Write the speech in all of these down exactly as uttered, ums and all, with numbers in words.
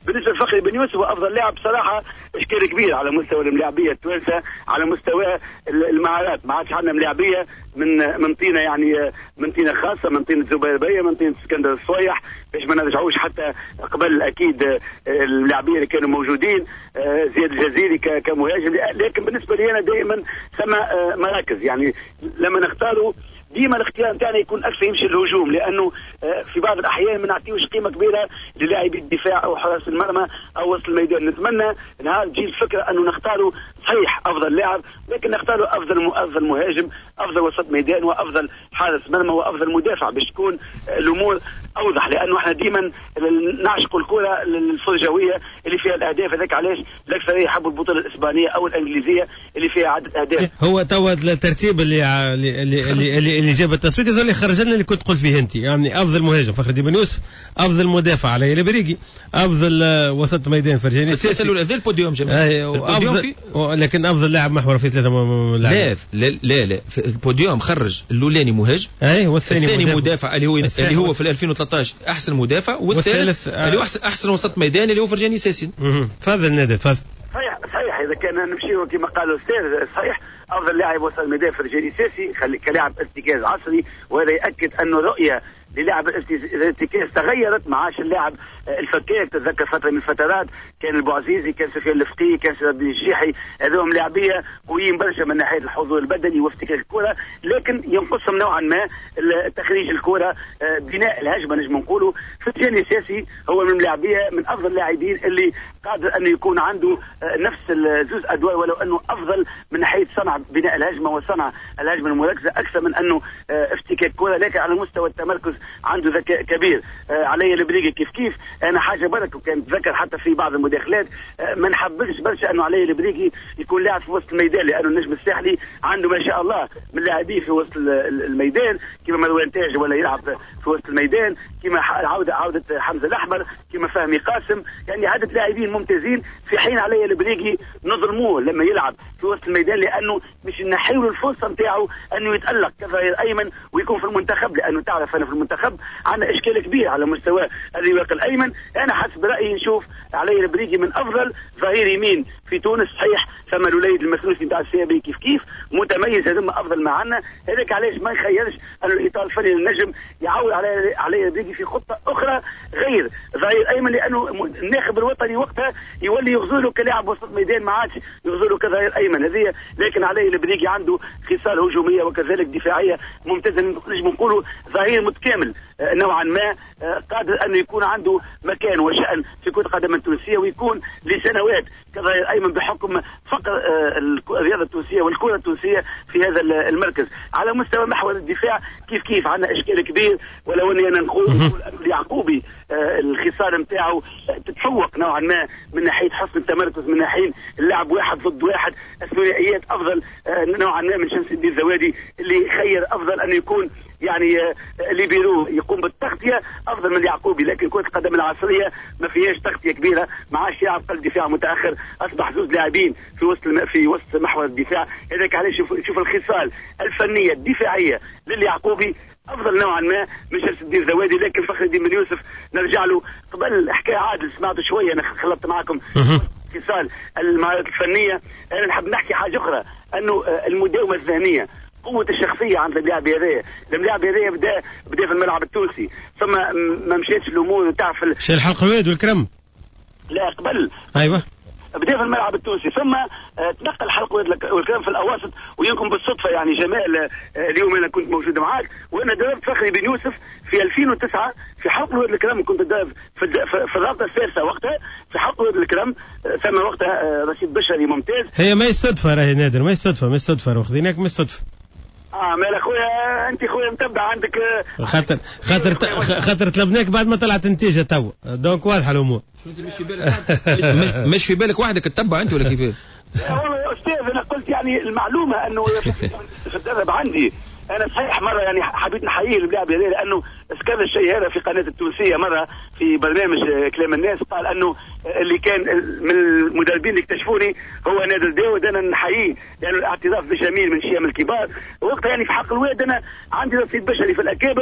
بالنسبه لفخري بن يوسف هو افضل لاعب بصراحه، اشكال كبير على مستوى الملاعبيه التوانسه، على مستوى المهارات. ما عادش عندنا ملاعبيه من من طينه يعني من طينه خاصه، من طينه زبيربيه، من طينه اسكندر الصويح، باش ما نرجعوش حتى قبل اكيد اللاعبين اللي كانوا موجودين، زياد الجزيري كمهاجم. لكن بالنسبه لي انا دائما ثم مراكز، يعني لما نختاروا ديما الاختيار نتاعنا يكون اكثر يمشي الهجوم، لانه في بعض الاحيان ما نعطيوش قيمه كبيره للاعبي الدفاع او حراس المرمى او وسط الميدان. نتمنى نهار تجي الفكره انه نختاروا صحيح افضل لاعب، لكن نختاروا افضل افضل مهاجم، افضل وسط ميدان، وافضل حارس مرمى، وافضل مدافع، باش تكون الامور اوضح. لانه احنا ديما نعشقوا الكره الفرجويه اللي فيها الاهداف، هذاك علاش الاكثر يحبوا البطوله الاسبانيه او الانجليزيه اللي فيها عدد اهداف. هو توا الترتيب اللي اللي اللي, اللي, اللي جاب التصويت اللي خرج لنا اللي كنت تقول فيه انت، يعني افضل مهاجم فخر بن يوسف، افضل مدافع علي البريقي، افضل وسط ميدان فرجاني السيسي، ذا البوديوم جميل البوديوم، لكن افضل لاعب محور في ثلاثه لا لا لا لا في البوديوم خرج الاولاني مهاجم، اي والثاني الثاني مدافع, مدافع اللي هو اللي هو في ألفين وثلاثة عشر احسن مدافع، والثالث اللي هو احسن احسن وسط ميدان اللي هو فرجاني ساسي. تفضل نادر تفضل. صحيح صحيح اذا كان نمشيو كما قال الاستاذ، صحيح افضل لاعب وسط الميدان فرجاني ساسي كلاعب ارتكاز عصري، وهذا ياكد انه رؤيه للاعب الارتكاز تغيرت. ما عادش اللاعب الفكاك. تتذكر فتره من الفترات كان البوعزيزي، كان سفيان الفقيه، كان سيد بن الشيحي، هذوهم لاعبيه قويين برشا من ناحيه الحضور البدني وافتكاك الكره، لكن ينقصهم نوعا ما تخريج الكره، بناء الهجمه نجم نقولوا. فرجاني ساسي هو من اللاعبيه من افضل اللاعبين اللي قادر انه يكون عنده نفس زوز ادوار، ولو انه افضل من ناحيه صنع بناء الهجمه وصنع الهجمه المركزه اكثر من انه افتكاك كره، لكن على مستوى التمركز عنده ذكاء كبير. علي البريقي كيف كيف انا حاجه برك، وكان تذكر حتى في بعض المداخلات ما نحبش برشا انه علي البريقي يكون لاعب في وسط الميدان، لانه النجم الساحلي عنده ما شاء الله من لاعبين في وسط الميدان، كما مروان تاج ولا يلعب في وسط الميدان، كما عوده عوده حمزه الاحمر، كما فهمي قاسم، يعني عدد لاعبين ممتازين، في حين علي البريقي نظلموه لما يلعب في وسط الميدان، لانه مش نحيوا له الفرصه نتاعو انه يتالق كظهير ايمن ويكون في المنتخب. لانه تعرف انا في المنتخب عندنا اشكال كبير على مستوى الرواق الايمن. انا حسب رايي نشوف علي البريقي من افضل ظهير يمين في تونس. صحيح ثم الوليد المسلوسي نتاع السيابي كيف كيف متميز، هذوما افضل ما عندنا. هذاك علاش ما يخيرش انه الاطار الفني للنجم يعول على علي البريقي في خطه اخرى غير ظهير ايمن، لانه الناخب الوطني وقتها يولي يغزوله كلاعب وسط ميدان، ما عادش يغزوله كظهير ايمن هذه. لكن علي البريقي عنده خصال هجوميه وكذلك دفاعيه ممتازه، نجم نقولوا ظهير متكامل نوعا ما، قادر انه يكون عنده مكان وشأن في كرة القدم التونسية، ويكون لسنوات كظهير ايمن بحكم فقر الرياضة التونسية والكرة التونسية في هذا المركز. على مستوى محور الدفاع كيف كيف عندنا اشكال كبير، ولو اني انا نقول اليعقوبي الخصال نتاعو تتفوق نوعا ما من ناحية حسن التمركز، من ناحية اللعب واحد ضد واحد، الثنائيات افضل نوعا ما من شمس الدين الزوادي اللي خير افضل انه يكون يعني ليبيرو يقوم بالتغطيه افضل من اليعقوبي. لكن كره القدم العصريه ما فيهاش تغطيه كبيره، ما عادش يلعب قلب دفاع متاخر، اصبح زوج لاعبين في وسط الم... في وسط محور الدفاع. هذاك علاش شوف شوف الخصال الفنيه الدفاعيه لليعقوبي افضل نوعا ما من شمس الدين الزوادي. لكن فخر الدين بن يوسف نرجع له قبل حكايه عادل سمعته شويه، انا خلطت معكم خصال المهارات الفنيه. انا نحب نحكي حاجه اخرى، انه المداومه الذهنيه، قوة الشخصية عند اللاعب هذايا. اللاعب هذايا بدا بدا في الملعب التونسي، ثم ما مشيتش الامور نتاع في مشى الحلق الواد والكرم، لا قبل ايوه بدا في الملعب التونسي، ثم آه تنقل الحلق والكلام في الاواسط. ويمكن بالصدفه يعني جمال آه اليوم انا كنت موجود معاك، وانا دربت فخري بن يوسف في ألفين وتسعة في حلق الواد الكرم، كنت درب في, في, في الرابطه الثالثه وقتها في حلق الواد الكرم. آه ثم وقتها آه رشيد بشري ممتاز. هي ما صدفه راهي نادر، ما صدفه مش صدفه واخذينك مش صدفه. اه مال اخويا انت خويا متبع عندك خاطر خاطر خاطر طلبناك بعد ما طلعت نتيجه تو، دونك واضحه الامور. شو انت مش في بالك مش, مش في بالك وحدك تتبع انت ولا كيف؟ والله يا استاذ انا قلت يعني المعلومه انه في الدرب عندي انا صحيح مره يعني حبيت نحييه اللاعب هذا، لانه ذكر الشيء هذا في قناه التونسيه مره في برنامج كلام الناس، قال انه اللي كان من المدربين اللي اكتشفوني هو نادر داود. انا نحييه لانه الاعتراف بجميل من شيم الكبار. وقتها يعني في حق الواد انا عندي رصيد بشري في الاكابر،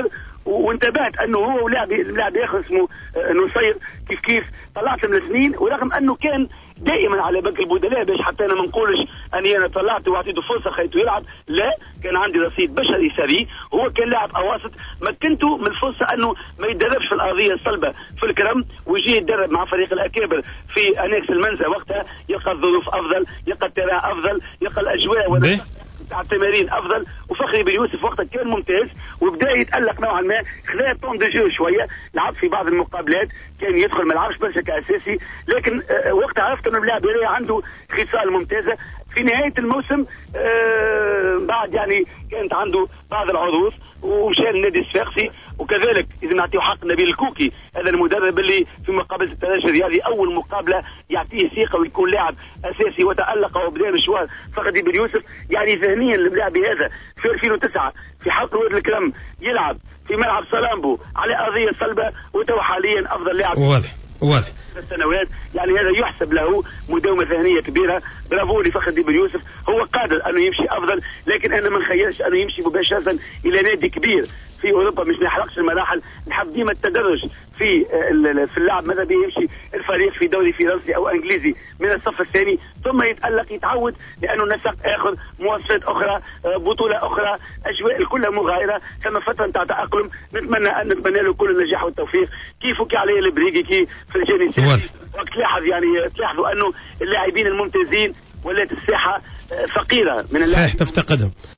وانتبهت انه هو ولاعب لاعب اخر اسمه نصير كيف كيف طلعت من الاثنين، ورغم انه كان دائما على بنك البدلاء باش حتى انا ما نقولش اني انا طلعته واعطيته فرصه خليته يلعب، لا كان عندي رصيد بشري ثري، هو كان لاعب اواسط مكنته من الفرصه انه ما يتدربش في الارضيه الصلبه في الكرم ويجي يتدرب مع فريق الاكابر في انكس المنزه، وقتها يلقى الظروف افضل، يلقى التراء افضل، يلقى الاجواء تاع التمارين افضل. وفخري بن يوسف وقتها كان ممتاز وبدا يتالق نوعا ما، خلاه طون دو جو شويه، لعب في بعض المقابلات كان يدخل ما لعبش برشا كاساسي، لكن آه وقتها عرفت انه اللاعب عنده خصال ممتازه. في نهايه الموسم آه بعد يعني كانت عنده بعض العروض ومشى للنادي الصفاقسي، وكذلك اذا نعطيه حق نبيل الكوكي هذا المدرب اللي في مقابله الترجي الرياضي اول مقابله يعطيه ثقه ويكون لاعب اساسي وتالق وبدا مشوار فخري بن يوسف. يعني ذهنيا اللاعب هذا في ألفين وتسعة في حلقه واد الكرم يلعب في ملعب سلامبو على ارضيه صلبه، وتو حاليا افضل لاعب واضح واضح السنوات. يعني هذا يحسب له مداومه ذهنيه كبيره. برافو لفخر بن يوسف، هو قادر انه يمشي افضل، لكن انا ما نخيلش انه يمشي مباشره الى نادي كبير في اوروبا، مش نحرقش المراحل، نحب ديما التدرج في في اللعب. ماذا بيه يمشي الفريق في دوري فرنسي او انجليزي من الصف الثاني ثم يتالق يتعود، لانه نسق اخر مواصفات اخرى بطوله اخرى اجواء كلها مغايره، ثم فتره نتاع تاقلم. نتمنى ان نتمنى له كل النجاح والتوفيق. كيف كي عليه البريقي كي في الجاني وقت تلاحظ يعني تلاحظوا انه اللاعبين الممتازين ولات الساحه فقيره من اللاعبين صحيح تفتقدهم.